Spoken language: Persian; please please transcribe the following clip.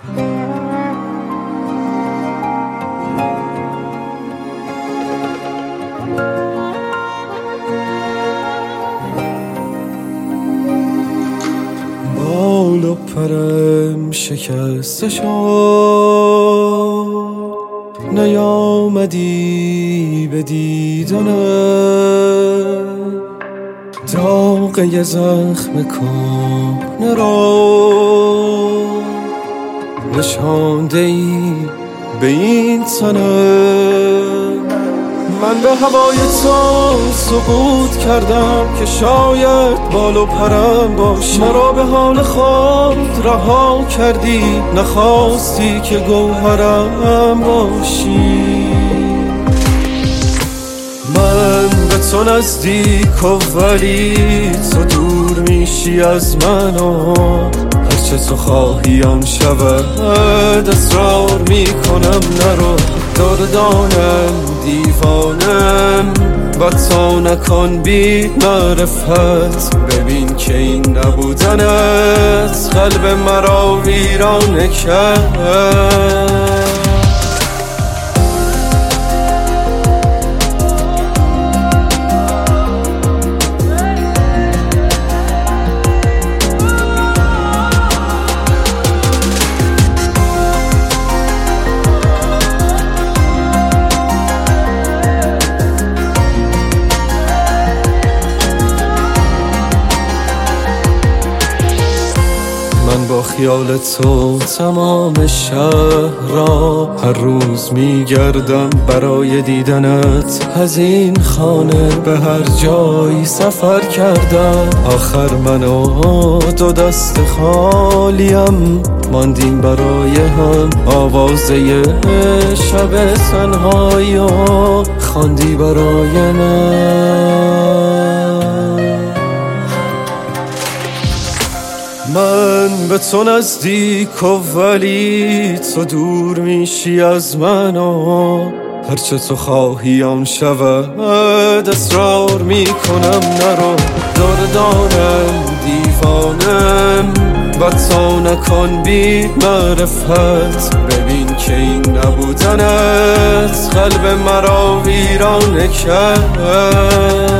بال و پرم شکسته شد، نیامدی به دیدنم، داغ یه زخم کهنه را نشانده ای به این تنم. من به هوای تو سقوط کردم که شاید بال و پرم باشی، مرا به حال خود رها کردی، نخواستی که گوهرم باشی. من به تو نزدیک و ولی تو دور میشی از من و هرچه تو خواهی آن شود، اصرار میکنم نرو. دردانم دیوانم و تا نکن بی معرفت، ببین که این نبودنت قلب مرا ویرانه کرد. من با خیال تو تمام شهر را هر روز میگردم برای دیدنت، از این خانه به هر جایی سفر کردم. آخر من و دو دست خالیم ماندیم برای هم، آوازه شب تنهایی و خواندی برای من. من به تو نزدیک و ولی تو دور میشی از من و هرچه تو خواهی آن شود، اصرار میکنم نرو. دردانم دیوانم و تا نکن بی معرفت، ببین که این نبودنت قلب مرا ویرانه کرد.